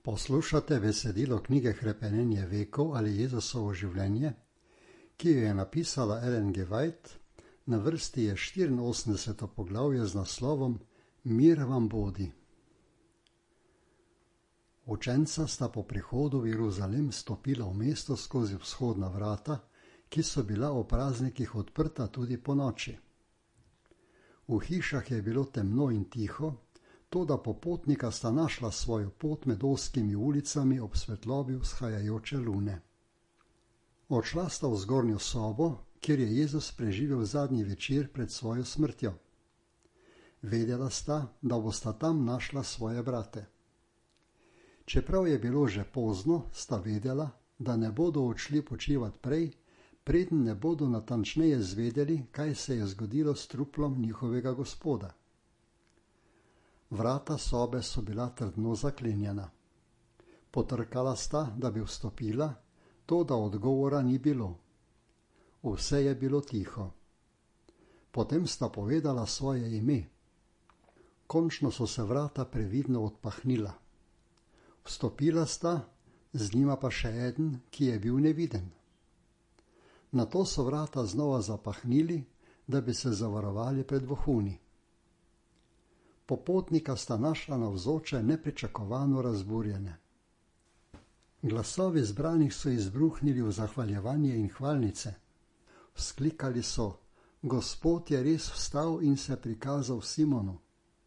Poslušate besedilo knjige Hrepenenje vekov ali Jezusovo življenje, ki jo je napisala Ellen G. White. Na vrsti je 84. poglavje z naslovom Mir vam bodi. Učenca sta po prihodu v Jeruzalem stopila v mesto skozi vzhodna vrata, ki so bila o praznikih odprta tudi ponoči. V hišah je bilo temno in tiho, toda popotnika sta našla svojo pot med ozkimi ulicami ob svetlobi vzhajajoče lune. Odšla sta v zgornjo sobo, kjer je Jezus preživel zadnji večer pred svojo smrtjo. Vedela sta, da bosta tam našla svoje brate. Čeprav je bilo že pozno, sta vedela, da ne bodo odšli počivat prej, preden ne bodo natančneje zvedeli, kaj se je zgodilo s truplom njihovega Gospoda. Vrata sobe so bila trdno zaklenjena. Potrkala sta, da bi vstopila, toda odgovora ni bilo. Vse je bilo tiho. Potem sta povedala svoje ime. Končno so se vrata previdno odpahnila. Vstopila sta, z njima pa še eden, ki je bil neviden. Nato so vrata znova zapahnili, da bi se zavarovali pred vohuni. Popotnika sta našla navzoče nepričakovano razburjene. Glasovi zbranih so izbruhnili v zahvaljevanje in hvalnice. Vzklikali so: Gospod je res vstal in se prikazal Simonu.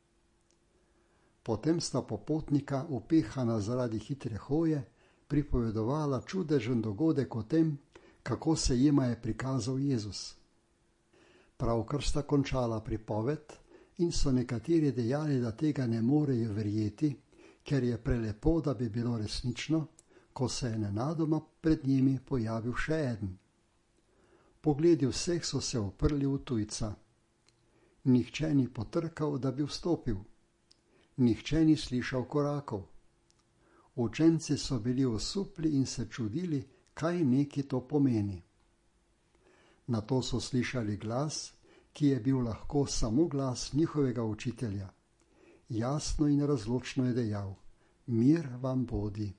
Potem sta popotnika, upehana zaradi hitre hoje, pripovedovala čudežen dogodek o tem, kako se jima je prikazal Jezus. Pravkar sta končala pripoved in so nekateri dejali, da tega ne morejo verjeti, ker je prelepo, da bi bilo resnično, ko se je nenadoma pred njimi pojavil še eden. Pogledi vseh so se oprli v tujca. Nihče ni potrkal, da bi vstopil. Nihče ni slišal korakov. Učenci so bili osupli in se čudili, kaj neki to pomeni. Nato so slišali glas, ki je bil lahko samo glas njihovega učitelja. Jasno in razločno je dejal: Mir vam bodi.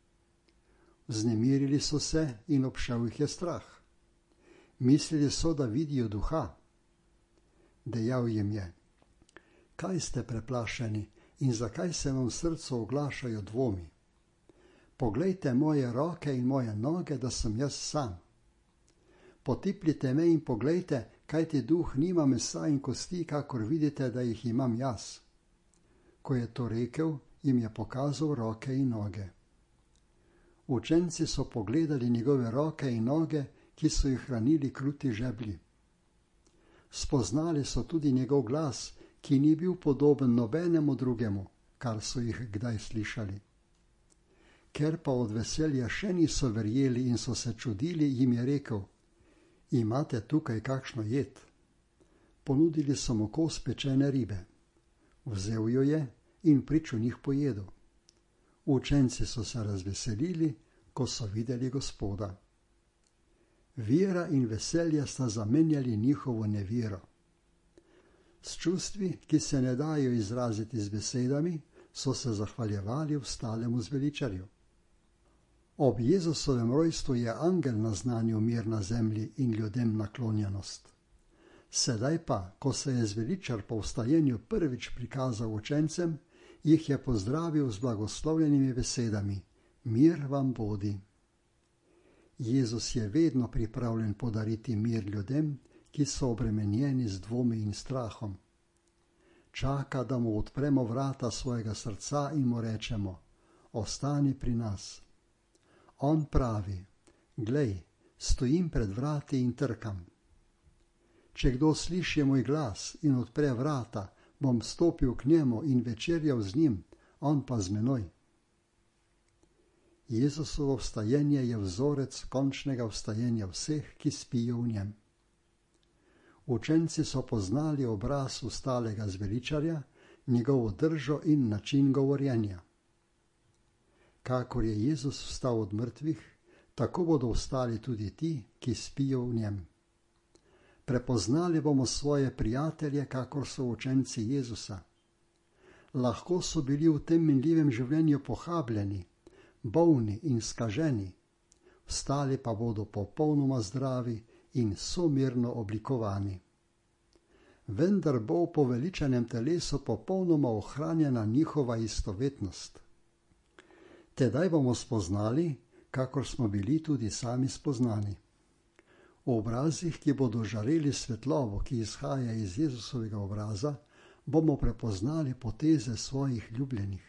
Vznemirili so se in obšel jih je strah. Mislili so, da vidijo duha. Dejal jim je: Kaj ste preplašeni in zakaj se vam v srcu oglašajo dvomi? Poglejte moje roke in moje noge, da sem jaz sam. Potipljite me in poglejte, kajti duh nima mesa in kosti, kakor vidite, da jih imam jaz. Ko je to rekel, jim je pokazal roke in noge. Učenci so pogledali njegove roke in noge, ki so jih hranili kruti žeblji. Spoznali so tudi njegov glas, ki ni bil podoben nobenemu drugemu, kar so jih kdaj slišali. Ker pa od veselja še niso verjeli in so se čudili, jim je rekel: Imate tukaj kakšno jed? Ponudili so mu kos pečene ribe. Vzel jo je in priču njih pojedel. Učenci so se razveselili, ko so videli Gospoda. Vera in veselje sta zamenjali njihovo nevero. S čustvi, ki se ne dajo izraziti z besedami, so se zahvaljevali vstalemu zveličarju. Ob Jezusovem rojstvu je angel naznanil mir na zemlji in ljudem naklonjenost. Sedaj pa, ko se je zveličar po vstajenju prvič prikazal učencem, jih je pozdravil z blagoslovljenimi besedami: Mir vam bodi. Jezus je vedno pripravljen podariti mir ljudem, ki so obremenjeni z dvomi in strahom. Čaka, da mu odpremo vrata svojega srca in mu rečemo: Ostani pri nas. On pravi: Glej, stojim pred vrati in trkam. Če kdo sliši moj glas in odpre vrata, bom stopil k njemu in večerjal z njim, on pa z menoj. Jezusovo vstajenje je vzorec končnega vstajenja vseh, ki spijo v njem. Učenci so poznali obraz vstalega zveličarja, njegovo držo in način govorjenja. Kakor je Jezus vstal od mrtvih, tako bodo vstali tudi ti, ki spijo v njem. Prepoznali bomo svoje prijatelje, kakor so učenci Jezusa. Lahko so bili v tem minljivem življenju pohabljeni, bolni in skaženi, ostali pa bodo popolnoma zdravi in somirno oblikovani. Vendar bo v poveličanem telesu popolnoma ohranjena njihova istovetnost. Tedaj bomo spoznali, kakor smo bili tudi sami spoznani. V obrazih, ki bodo žareli svetlobo, ki izhaja iz Jezusovega obraza, bomo prepoznali poteze svojih ljubljenih.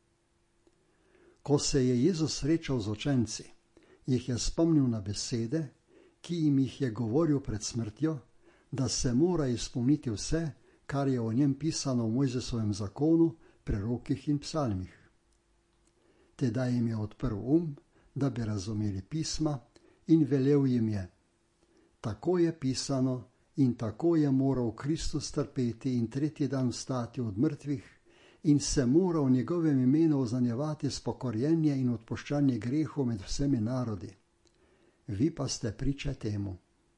Ko se je Jezus srečal z učenci, jih je spomnil na besede, ki jim jih je govoril pred smrtjo, da se mora izpolniti vse, kar je o njem pisano v Mojzesovem zakonu, prerokih in psalmih. Tedaj jim je odprl da bi razumeli pisma, in velel jim je: tako je pisano in tako je moral Kristus trpeti in tretji dan vstati od mrtvih in se mora v njegovem imenu ozanjevati spokorjenje in odpuščanje grehov med vsemi narodi. Vi pa ste priče temu.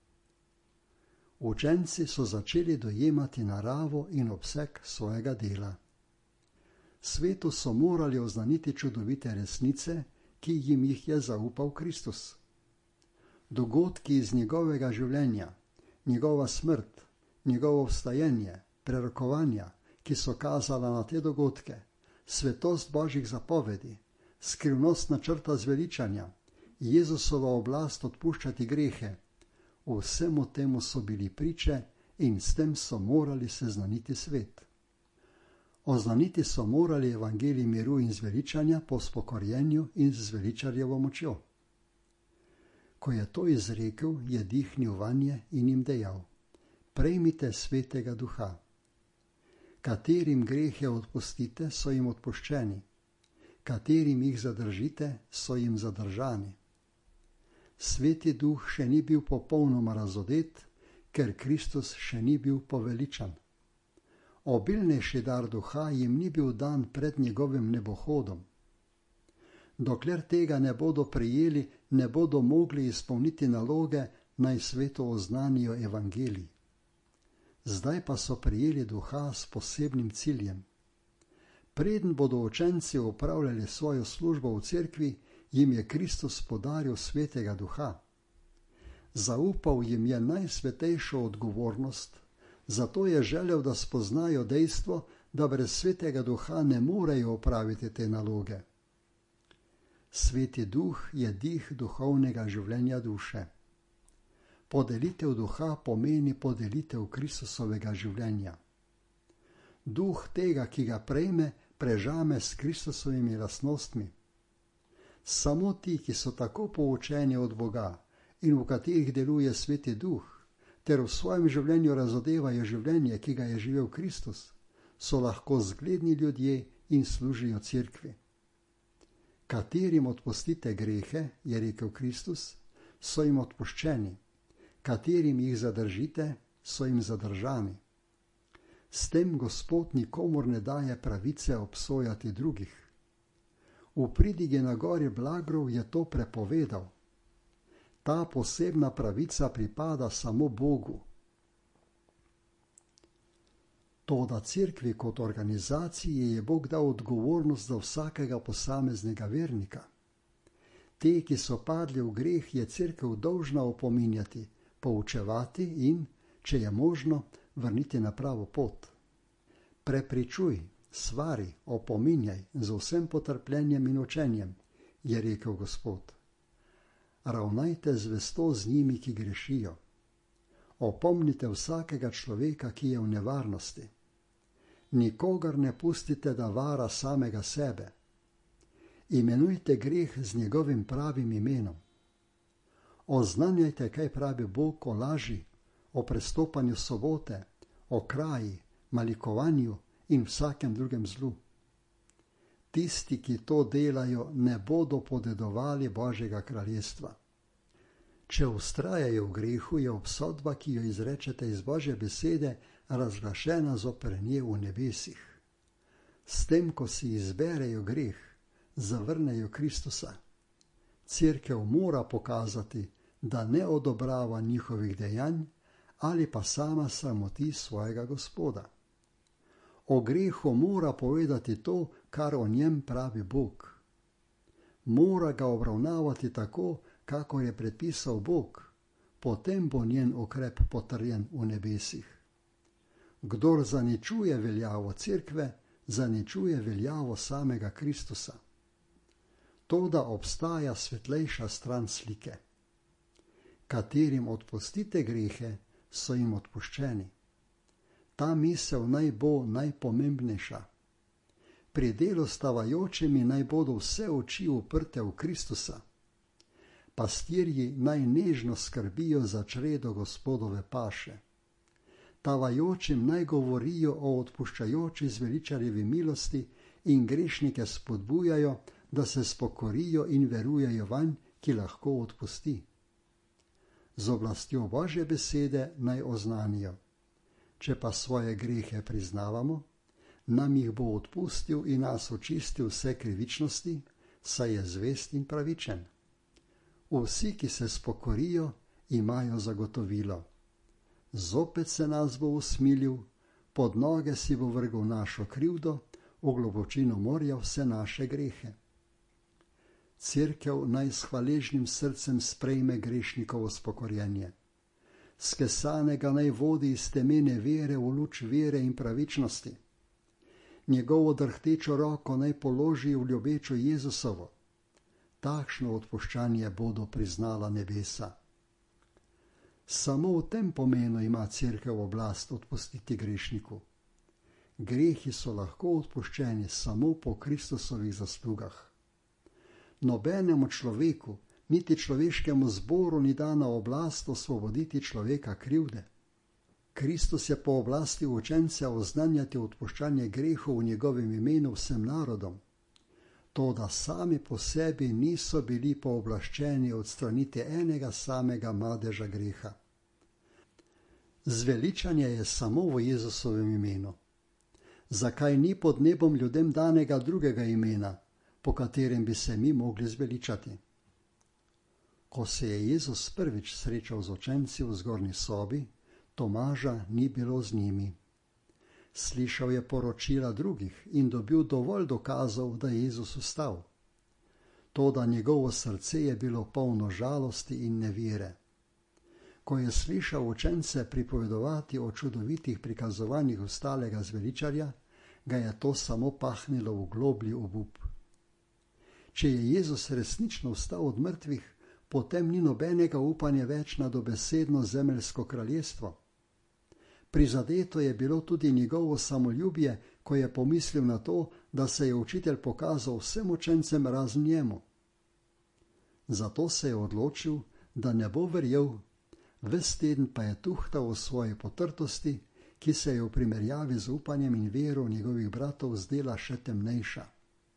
Učenci so začeli dojemati naravo in obseg svojega dela. Svetu so morali oznaniti čudovite resnice, ki jim jih je zaupal Kristus. Dogodki iz njegovega življenja, njegova smrt, njegovo vstajenje, prerokovanja, ki so kazala na te dogodke, svetost Božjih zapovedi, skrivnost načrta zveličanja, Jezusova oblast odpuščati grehe, vsemu temu so bili priče in s tem so morali seznaniti svet. Oznaniti so morali evangelij miru in zveličanja po spokorjenju in z zveličarjevo močjo. Ko je to izrekel, je dihnil vanje in jim dejal: prejmite svetega duha. Katerim grehe odpustite, so jim odpuščeni, katerim jih zadržite, so jim zadržani. Sveti duh še ni bil popolnoma razodet, ker Kristus še ni bil poveličan. Obilnejši dar duha jim ni bil dan pred njegovim nebohodom. Dokler tega ne bodo prejeli, ne bodo mogli izpolniti naloge, naj svetu oznanijo evangelij. Zdaj pa so prejeli duha s posebnim ciljem. Preden bodo učenci opravljali svojo službo v cerkvi, jim je Kristus podaril svetega duha. Zaupal jim je najsvetejšo odgovornost, zato je želel, da spoznajo dejstvo, da brez svetega duha ne morejo opraviti te naloge. Sveti duh je dih duhovnega življenja duše. Podelitev duha pomeni podelitev Kristusovega življenja. Duh tega, ki ga prejme, prežame s Kristusovimi lastnostmi. Samo ti, ki so tako poučeni od Boga in v katerih deluje sveti duh, ter v svojem življenju razodevajo življenje, ki ga je živel Kristus, so lahko zgledni ljudje in služijo cerkvi. Katerim odpustite grehe, je rekel Kristus, so jim odpuščeni, katerim jih zadržite, so jim zadržani. S tem Gospod nikomur ne daje pravice obsojati drugih. V pridigi na gori Blagrov je to prepovedal. Ta posebna pravica pripada samo Bogu. Toda cerkvi kot organizaciji je Bog dal odgovornost za vsakega posameznega vernika. Te, ki so padli v greh, je cerkev dolžna opominjati, poučevati in, če je možno, vrniti na pravo pot. Prepričuj, svari, opominjaj z vsem potrpljenjem in učenjem, je rekel Gospod. Ravnajte zvesto z njimi, ki grešijo. Opomnite vsakega človeka, ki je v nevarnosti. Nikogar ne pustite, da vara samega sebe. Imenujte greh z njegovim pravim imenom. Oznanjajte, kaj pravi Bog o laži, o prestopanju sobote, o kraji, malikovanju in vsakem drugem zlu. Tisti, ki to delajo, ne bodo podedovali Božjega kraljestva. Če vztrajajo v grehu, je obsodba, ki jo izrečete iz Božje besede, razglašena zoper nje v nebesih. S tem, ko si izberejo greh, zavrnejo Kristusa. Cerkev mora pokazati, da ne odobrava njihovih dejanj ali pa sama sramoti svojega Gospoda. O grehu mora povedati to, kar o njem pravi Bog. mora ga obravnavati tako, kakor je predpisal Bog, potem bo njen ukrep potrjen v nebesih. Kdor zaničuje veljavo cerkve, zaničuje veljavo samega Kristusa. Toda obstaja svetlejša stran slike. Katerim odpustite grehe, so jim odpuščeni. Ta misel naj bo najpomembnejša. Pri delu stavajočimi naj bodo vse oči uprte v Kristusa. Pastirji naj nežno skrbijo za čredo Gospodove paše. Tavajočim naj govorijo o odpuščajoči zveličarjevi milosti in grešnike spodbujajo, da se spokorijo in verujejo vanj, ki lahko odpusti. Z oblastjo Božje besede naj oznanijo: če pa svoje grehe priznavamo, nam jih bo odpustil in nas očistil vse krivičnosti, saj je zvest in pravičen. Vsi, ki se spokorijo, imajo zagotovilo. Zopet se nas bo usmilil, pod noge si bo vrgel našo krivdo, v globočino morja vse naše grehe. Cerkev naj s hvaležnim srcem sprejme grešnikovo spokorjenje. Skesanega naj vodi iz temene vere v luč vere in pravičnosti. Njegovo drhtečo roko naj položi v ljubečo Jezusovo. Takšno odpuščanje bodo priznala nebesa. Samo v tem pomenu ima cerkev oblast odpustiti grešniku. Grehi so lahko odpuščeni samo po Kristusovih zaslugah. Nobenemu človeku, niti človeškemu zboru ni dana oblast osvoboditi človeka krivde. Kristus je pooblastil učence oznanjati odpuščanje grehov v njegovem imenu vsem narodom. Toda sami po sebi niso bili pooblaščeni odstraniti enega samega madeža greha. Zveličanje je samo v Jezusovem imenu. Zakaj ni pod nebom ljudem danega drugega imena, po katerem bi se mi mogli zveličati? Ko se je Jezus prvič srečal z učenci v zgornji sobi, Tomaža ni bilo z njimi. Slišal je poročila drugih in dobil dovolj dokazov, da je Jezus vstal. Toda njegovo srce je bilo polno žalosti in nevere. Ko je slišal učence pripovedovati o čudovitih prikazovanjih ostalega zveličarja, ga je to samo pahnilo v globlji obup. Če je Jezus resnično vstal od mrtvih, potem ni nobenega upanja več na dobesedno zemeljsko kraljestvo. Prizadeto je bilo tudi njegovo samoljubje, ko je pomislil na to, da se je učitelj pokazal vsem učencem razen njemu. Zato se je odločil, da ne bo verjel, ves teden pa je tuhtal v svoji potrtosti, ki se je v primerjavi z upanjem in vero njegovih bratov zdela še temnejša.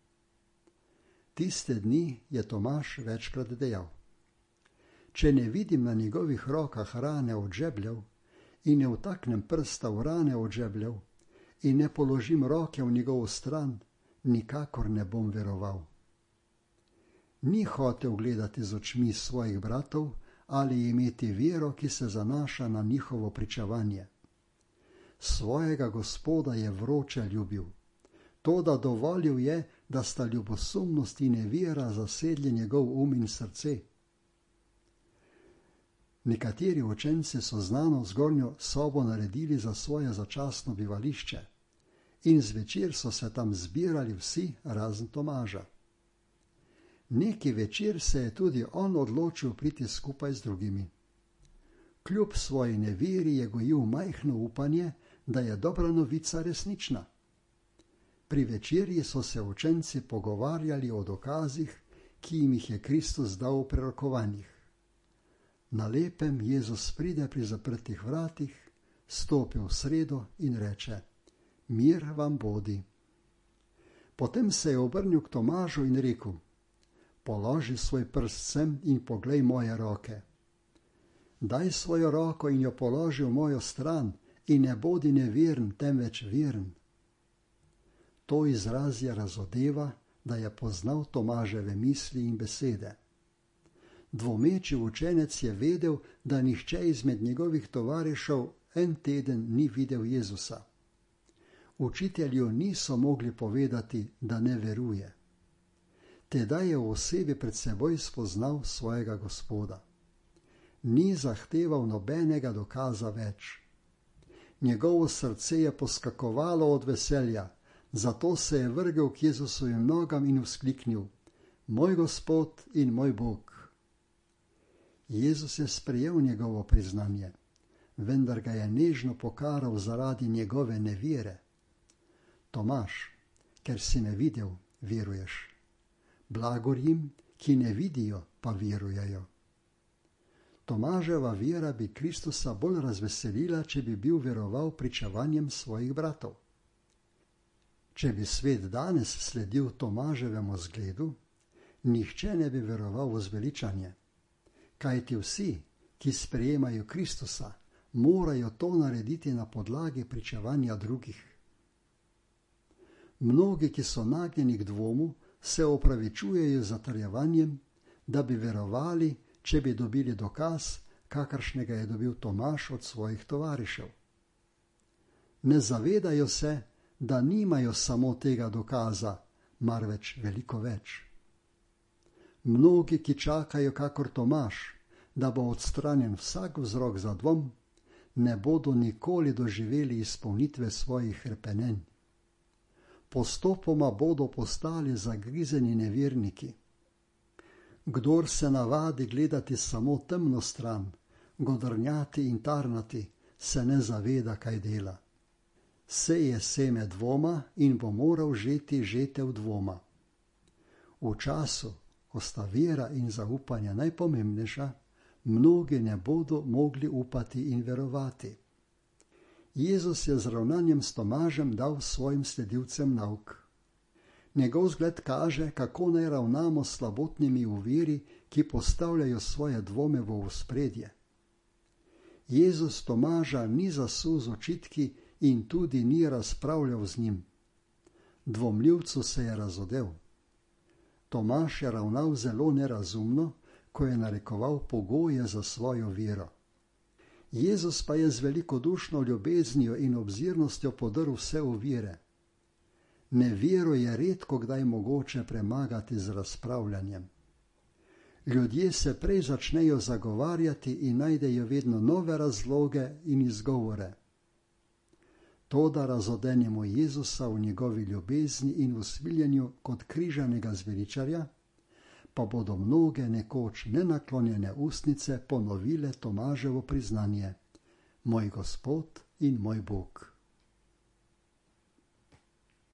Tiste dni je Tomaž večkrat dejal: če ne vidim na njegovih rokah rane od žebljev in ne vtaknem prsta v rane od žebljev in ne položim roke v njegovo stran, nikakor ne bom veroval. Ni hotel gledati z očmi svojih bratov ali imeti vero, ki se zanaša na njihovo pričevanje. Svojega Gospoda je vroče ljubil, toda dovolil je, da sta ljubosumnost in nevera zasedli njegov um in srce. Nekateri učenci so znano zgornjo sobo naredili za svoje začasno bivališče in zvečer so se tam zbirali vsi razen Tomaža. Neki večer se je tudi on odločil priti skupaj z drugimi. Kljub svoji neveri je gojil majhno upanje, da je dobra novica resnična. Pri večerji so se učenci pogovarjali o dokazih, ki jim jih je Kristus dal v prerokovanjih. Na lepem Jezus pride pri zaprtih vratih, stopi v sredo in reče: mir vam bodi. Potem se je obrnil k Tomažu in rekel: položi svoj prst sem in poglej moje roke. Daj svojo roko in jo položi v mojo stran in ne bodi neveren, temveč veren. To izrazje razodeva, da je poznal Tomaževe misli in besede. Dvomeči učenec je vedel, da nihče izmed njegovih tovarišev en teden ni videl Jezusa. Učitelju niso mogli povedati, da ne veruje. Tedaj je v osebi pred seboj spoznal svojega Gospoda. Ni zahteval nobenega dokaza več. Njegovo srce je poskakovalo od veselja, zato se je vrgel k Jezusovim nogam in vzkliknil: Moj Gospod in moj Bog. Jezus je sprejel njegovo priznanje, vendar ga je nežno pokaral zaradi njegove nevere. Tomaž, ker si me videl, veruješ. Blagor jim, ki ne vidijo, pa verujejo. Tomaževa vera bi Kristusa bolj razveselila, če bi bil veroval pričevanjem svojih bratov. Če bi svet danes sledil Tomaževemu zgledu, nihče ne bi veroval v zveličanje. Kajti vsi, ki sprejemajo Kristusa, morajo to narediti na podlagi pričevanja drugih. Mnogi, ki so nagnjeni k dvomu, se opravičujejo z zatrjevanjem, da bi verovali, če bi dobili dokaz, kakršnega je dobil Tomaž od svojih tovarišev. Ne zavedajo se, da nimajo samo tega dokaza, marveč veliko več. Mnogi, ki čakajo kakor Tomaž, da bo odstranjen vsak vzrok za dvom, ne bodo nikoli doživeli izpolnitve svojih hrepenenj. Postopoma bodo postali zagrizeni neverniki. Kdor se navadi gledati samo temno stran, godrnjati in tarnati, se ne zaveda, kaj dela. Seje seme dvoma in bo moral žeti žetev dvoma. V času, ko sta vera in zaupanje najpomembnejša, mnogi ne bodo mogli upati in verovati. Jezus je z ravnanjem s Tomažem dal svojim sledilcem nauk. Njegov zgled kaže, kako naj ravnamo s slabotnimi v veri, ki postavljajo svoje dvome v ospredje. Jezus Tomaža ni zasul z očitki in tudi ni razpravljal z njim. Dvomljivcu se je razodel. Tomaž je ravnal zelo nerazumno, ko je narekoval pogoje za svojo vero. Jezus pa je z velikodušno ljubeznijo in obzirnostjo podrl vse ovire. Nevero je redko kdaj mogoče premagati z razpravljanjem. Ljudje se prej začnejo zagovarjati in najdejo vedno nove razloge in izgovore. Toda razodenjemo Jezusa v njegovi ljubezni in v smiljenju kot križanega zveličarja, pa bodo mnoge nekoč nenaklonjene ustnice ponovile Tomaževo priznanje: Moj Gospod in moj Bog.